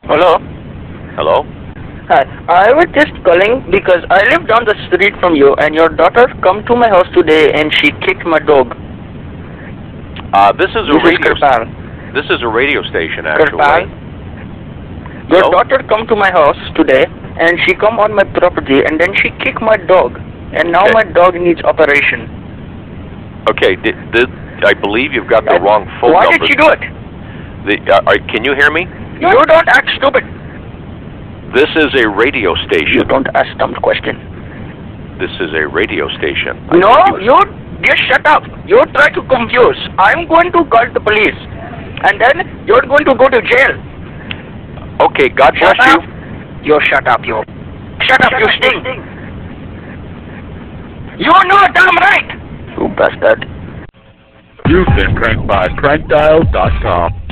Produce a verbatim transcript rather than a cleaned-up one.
Hello? Hello? Hi. I was just calling because I live down the street from you and your daughter come to my house today and she kicked my dog. Uh, this is a This is radio. Kirpal. This is a radio station, actually. Kirpal. Your Hello? daughter come to my house today and she come on my property and then she kicked my dog and now Okay. my dog needs operation. Okay. Did, did, I believe you've got the wrong phone Why number. did she do it? The, uh, are, can you hear me? You don't act stupid. This is a radio You station. don't ask dumb question. This is a radio station. I No, think you just shut up. You try to confuse. I'm going to call the police. And then you're going to go to jail. Okay. God bless Shut you. up. You shut up, you. Shut up, you stink. You know damn right. You bastard. You've been pranked by Prank Dial dot com.